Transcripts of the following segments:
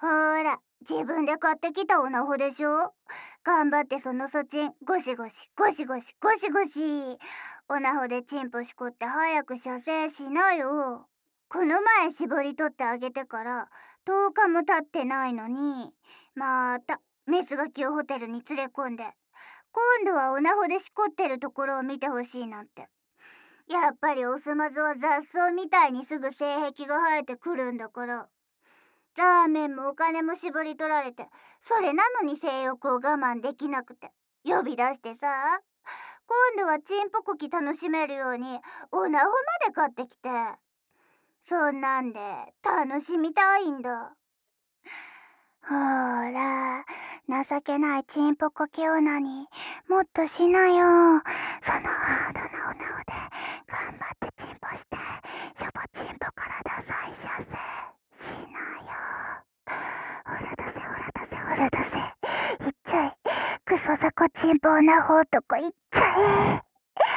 ほーら、自分で買ってきたオナホでしょ。頑張ってそのそちん、ゴシゴシ、ゴシゴシ、ゴシゴシ。オナホでチンポしこって早く射精しなよ。この前絞り取ってあげてから10日も経ってないのに、またメスガキをホテルに連れ込んで、今度はオナホでしこってるところを見てほしいなんて。やっぱりオスマズは雑草みたいにすぐ性癖が生えてくるんだから。ラーメンもお金も絞り取られて、それなのに性欲を我慢できなくて呼び出してさ、今度はチンポコキ楽しめるようにオナホまで買ってきて、そんなんで楽しみたいんだ。ほーら、情けないチンポコキオナにもっとしなよ。そのハードなオナホで頑張ってチンポして、しょぼチンポからダサい射精しなよ。ほら出せほら出せほら出せ、いっちゃえ、クソザコチンポオナホ男いっちゃえ。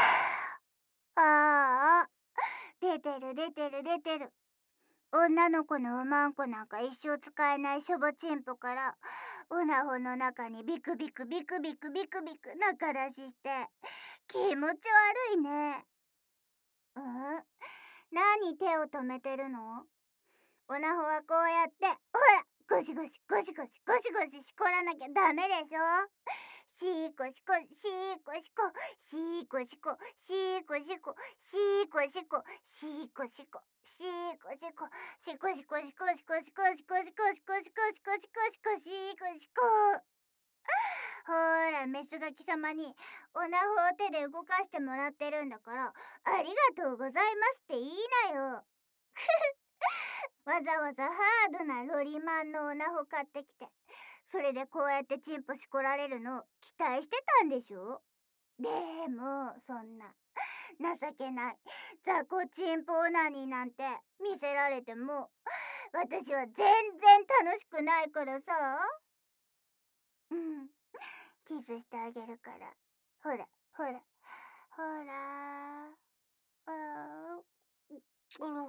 ああ、出てる出てる出てる。女の子のおまんこなんか一生使えないしょぼチンポから、オナホの中にビクビクビクビクビクビク中出しして気持ち悪いね。うん、何手を止めてるの？オナホはこうやって、ほら、ゴシゴシゴシゴシゴシゴシしこらなきゃダメでしょ。シーコシコシーコシコシーコシコシーコシコシーコシコシーコシコシーコシコシコシコシコシコシコシコシコシコシコシコシコシコシーコシコ。ほーら、メスガキ様にオナホを手で動かしてもらってるんだから、ありがとうございますって言いなよ。わざわざハードなロリマンのオナホ買ってきて、それでこうやってチンポしこられるの期待してたんでしょ。でもそんな情けない雑魚チンポオナニーなんて見せられても、私は全然楽しくないからさ。うん、キスしてあげるから。ほらほらほら、あー、うん、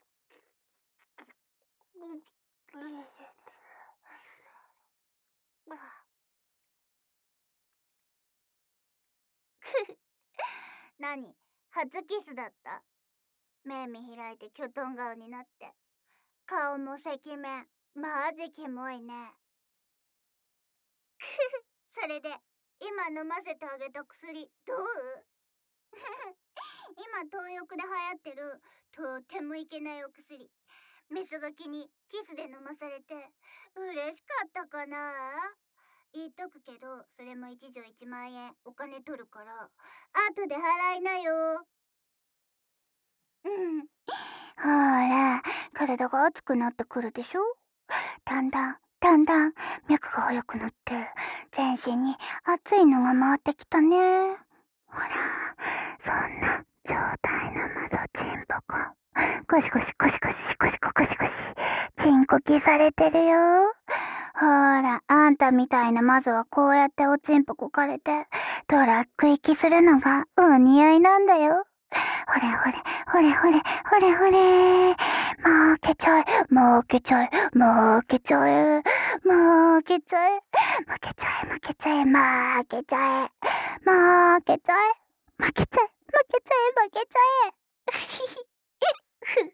何、初キスだった？目見開いてキョトン顔になって、顔も赤面、マジキモいね。それで今飲ませてあげた薬どう？今東浴で流行ってるとってもいけないお薬、メスガキにキスで飲まされて嬉しかったかな。言っとくけど、それも一錠1万円お金取るから後で払いなよ。うん、ほら、体が熱くなってくるでしょ。だんだんだんだん脈が速くなって、全身に熱いのが回ってきたね。ほら、そんな状態のマゾチンポコ、ゴシゴシゴシゴシゴシゴシゴシゴシチンコキされてるよ。ほら、あんたみたいなマゾはこうやっておちんぽこかれてドラッグ行きするのがお似合いなんだよ。ほれほれほれほれほれほれ、負けちゃえ負けちゃえ負けちゃえ負けちゃえ負けちゃえ負けちゃえ負けちゃえ負けちゃえ負けちゃえ負けちゃえ負けちゃえ。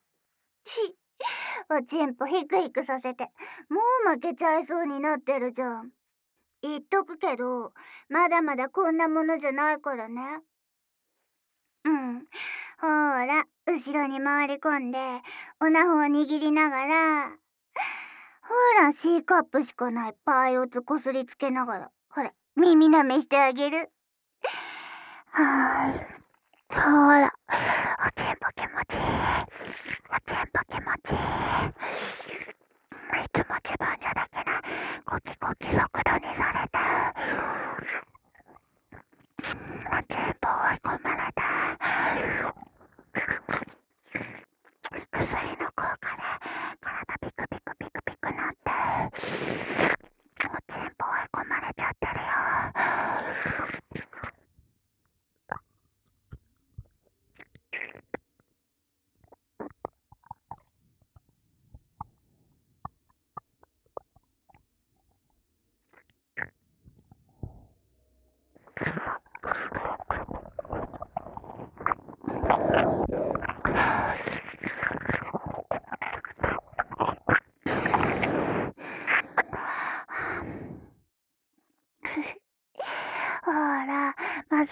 おちんぽヒクヒクさせて、もう負けちゃいそうになってるじゃん。言っとくけど、まだまだこんなものじゃないからね。うん。ほーら、後ろに回り込んで、オナホを握りながら、ほら、C カップしかないパイオツこすりつけながら、ほら、耳舐めしてあげる。はーい。ほーら、おちんぽ気持ちいい。おちんぽ気持ちいい。いつも自分じゃできないコキコキ速度にされて、おちんぽ追い込まれて、薬の効果で体ビクビクビクビクなって、おちんぽ追い込まれちゃってるよ。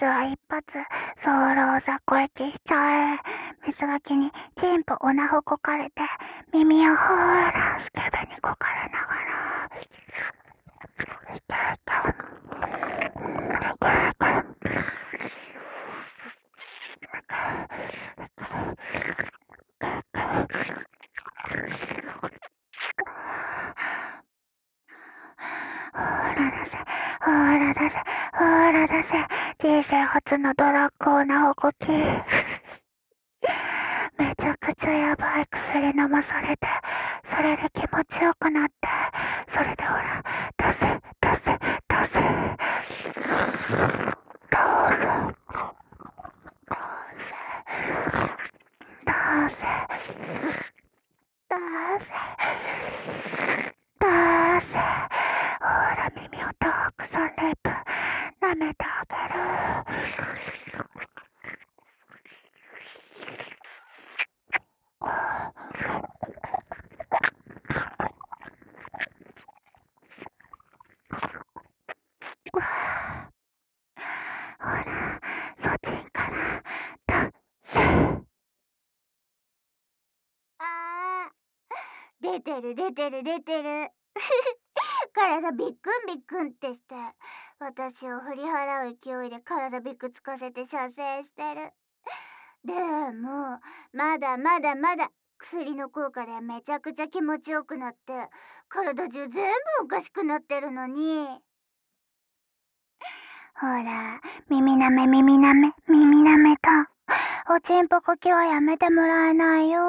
ずは一発、早漏雑魚液しちゃえ。メスガキにチンポオナホこかれて、耳をほーら、スケベにこかれながら。ほら出せ、ほら出せ、人生初のドラッグオナホコキ。めちゃくちゃやばい薬飲まされて、それで気持ちよくなって、それでほら、出せ、出せ、出せ。どうせ。どうせ。どうせ。どうせ。ほら耳をたくさんレイプ、舐めてあげる。ほら、そっちんから出せ。出てる出てる出てる。体ビックンビックンってして、私を振り払う勢いで体ビクつかせて射精してる。でも、まだまだまだ薬の効果でめちゃくちゃ気持ちよくなって、体中全部おかしくなってるのに。ほら、耳なめ耳なめ耳なめと、おちんぽこきはやめてもらえないよ。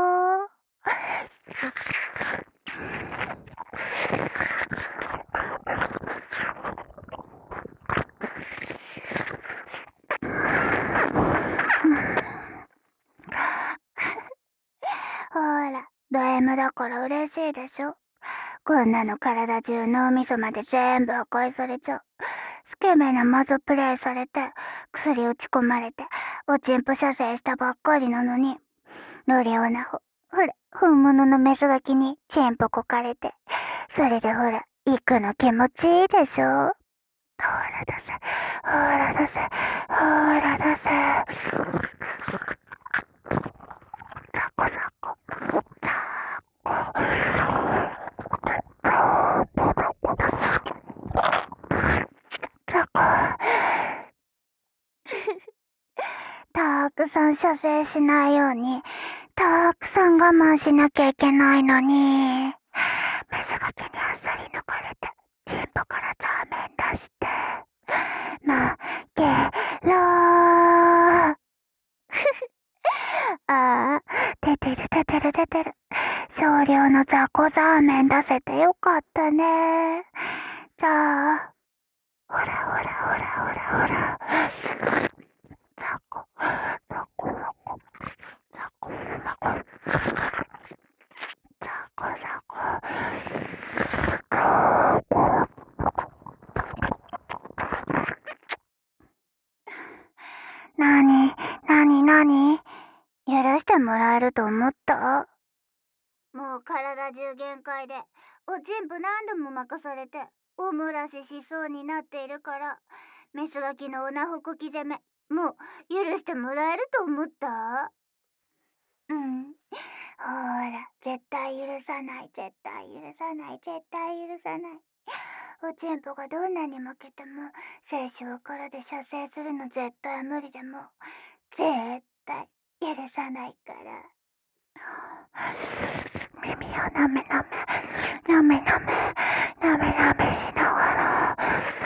ほら、ド M だから嬉しいでしょ。こんなの体中脳みそまで全部破壊されちゃう。スケベなマゾプレイされて、薬打ち込まれて、おちんぽ射精したばっかりなのに、ノリオナホ、ほら、本物のメスガキにチンポこかれて、それでほら、行くの気持ちいいでしょ。ほら出せ、ほら出せ、ほら出せ。ザコザコ、ザコ。ザコ。たくさん射精しないように、たくさん我慢しなきゃいけないのに、メスガキにあっさり抜かれて、チンポからザーメン出して、負けろー。ああ、出てる出てる出てる。少量の雑魚ザーメン出せてよかったね。じゃあ、ほらほらほらほらほら。雑魚、雑魚雑魚。雑魚雑魚。雑魚雑魚。なになになに、許してもらえると思った？もう体中限界で、おちんぽ何度も任されて、お漏らししそうになっているから、メスガキのオナホコキ攻め、もう許してもらえると思った？うん。ほら、絶対許さない、絶対許さない、絶対許さない。おちんぽがどんなに負けても、精子を殻で射精するの絶対無理でも、絶対許さないから。耳をなめなめ、なめなめ、なめなめしながら。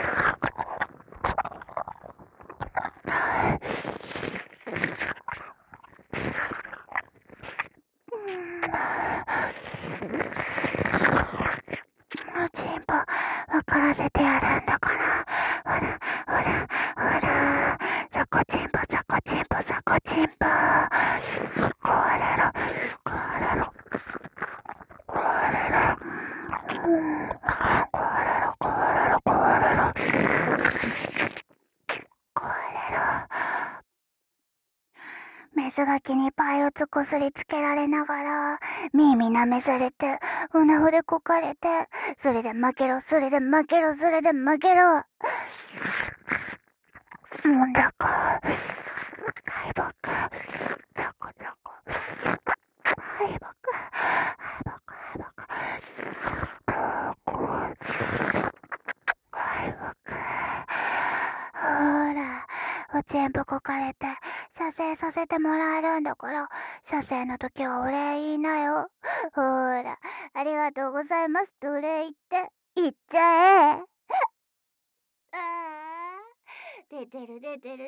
おちんぽ分からせてやるんだから。ほらほらほら、ザコチンポザコチンポザコチンポ。壊れろ壊れろ壊れろ、壊れろ壊れろ壊れろ壊れろ。メスガキにパイオツこすりつけられながら、耳舐めされて、おなほでこかれて、それで負けろそれで負けろそれで負けろ。 だか、敗北、だか、敗北、ほら、おちんぷこかれて、射精させてもらえるんだから、射精の時はお礼言いなよ。ほら、ありがとうございますってお礼言って、言っちゃえ。出てる。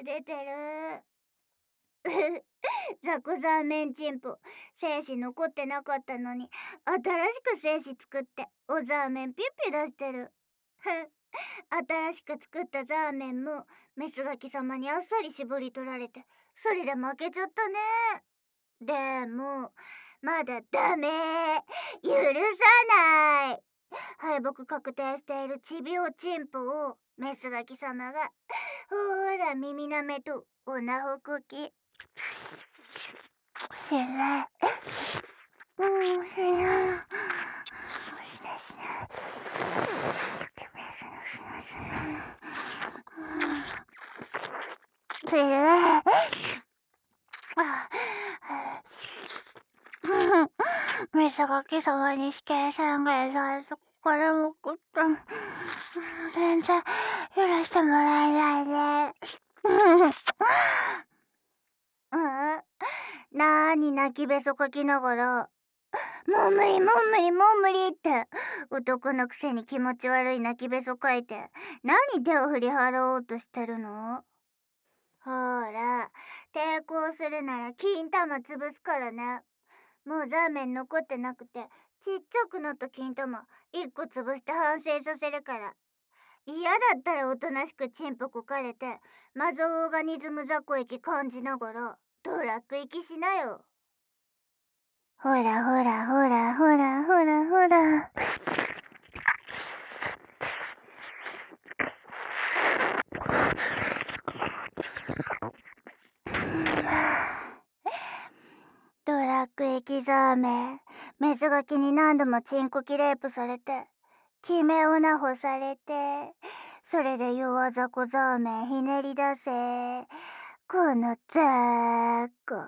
ザコザーメンチンポ、精子残ってなかったのに、新しく精子作って、おザーメンピュッピュ出してる。新しく作ったザーメンも、メスガキ様にあっさり絞り取られて、それで負けちゃったね。でも、まだダメ。許さない。敗北確定しているチビオチンポを、メスガキ様が、ほーら耳なめとおなほこき。しない。しない。メスガキ様に死刑宣言されて、これも食った。全然許してもらえないね。なーに泣きべそかきながら、もう無理って男のくせに気持ち悪い泣きべそかいて、何手を振り払おうとしてるの？ほら、抵抗するなら金玉潰すからね。もうザーメン残ってなくて、ちっちゃくなった金玉1個潰して反省させるから。嫌だったらおとなしくチンポこかれて、マゾオーガニズム雑魚液感じながらドラッグ息しなよ。ほら。ドラッグ液ザーメン、メスガキに何度もチンコキレープされて、決めオナホされて、それで弱ザコザーメンひねり出せ。このザーコ。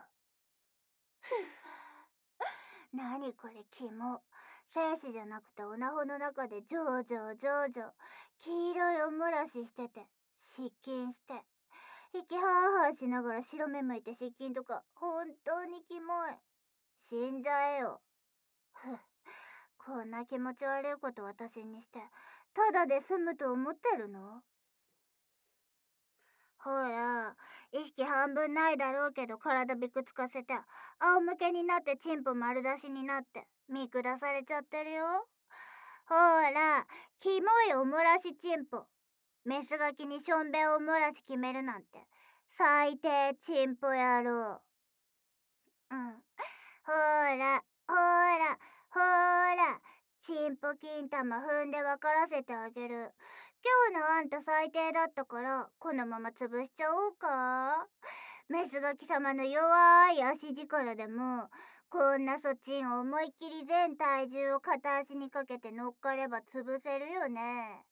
何これキモ。精子じゃなくてオナホの中でジョージョ黄色いおもらししてて失禁して、息はーはーしながら白目向いて失禁とか本当にキモい。死んじゃえよ。こんな気持ち悪いこと私にしてただで済むと思ってるの？ほら、意識半分ないだろうけど体びくつかせて仰向けになってチンポ丸出しになって見下されちゃってるよ。ほら、キモいおもらしチンポ、メスガキにしょんべんおもらし決めるなんて最低チンポ野郎。ほら、チンポ金玉踏んで分からせてあげる。今日のあんた最低だったからこのまま潰しちゃおうか。メスガキ様の弱い足力でもこんなそちんを思いっきり全体重を片足にかけて乗っかれば潰せるよね。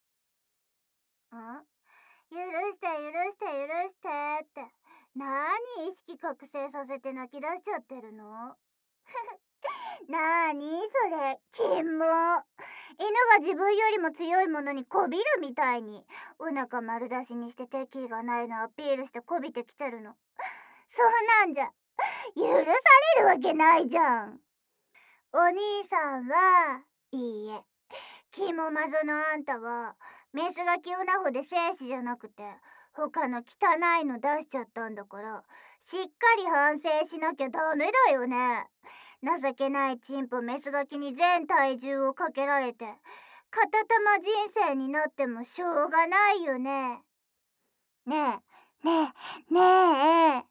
許してってなーに意識覚醒させて泣き出しちゃってるの？なーにそれ、キモ。犬が自分よりも強いものにこびるみたいにお腹丸出しにして敵意がないのアピールしてこびてきてるの。そうなんじゃ許されるわけないじゃん。お兄さんはいいえ、キモマゾのあんたはメスガキオナホで精子じゃなくて他の汚いの出しちゃったんだから、しっかり反省しなきゃダメだよね。情けないチンポメスガキに全体重をかけられて片玉人生になってもしょうがないよね。ねえ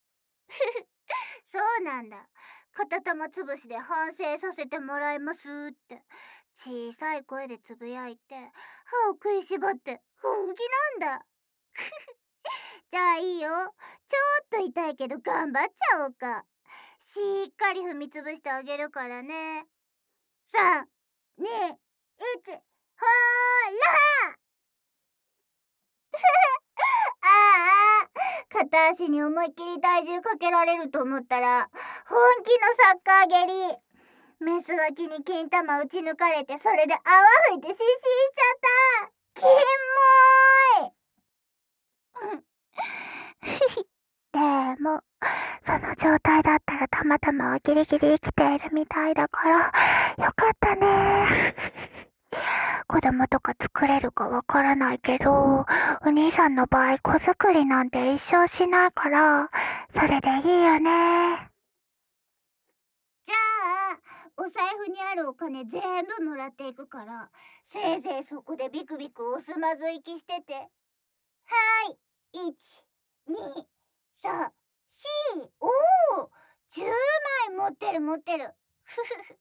そうなんだ。片玉つぶしで反省させてもらいますって小さい声でつぶやいて歯を食いしばって本気なんだ。じゃあいいよ。ちょっと痛いけど頑張っちゃおうか。しっかり踏みつぶしてあげるからね。3、2、1、ほーらあ片足に思いっきり体重かけられると思ったら本気のサッカー蹴り。メスガキに金玉打ち抜かれて、それで泡吹いて失神しちゃった。キモーい。でもその状態だったらたまたまはギリギリ生きているみたいだからよかったね。子供とか作れるかわからないけど、お兄さんの場合子作りなんて一生しないから、それでいいよね。じゃあ、お財布にあるお金全部もらっていくから、せいぜいそこでビクビクおすまず息してて。はーい。1、2、3、4。おお、10枚持ってる持ってる。ふふふ。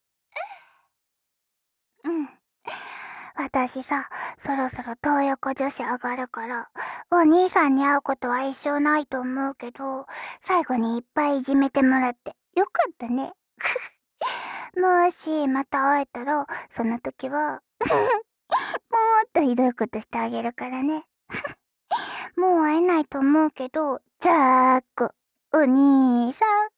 うん。私さ、そろそろ東横女子上がるから、お兄さんに会うことは一生ないと思うけど、最後にいっぱいいじめてもらってよかったね。もしまた会えたら、その時は、もっとひどいことしてあげるからね。もう会えないと思うけど、ざーっく、お兄さん。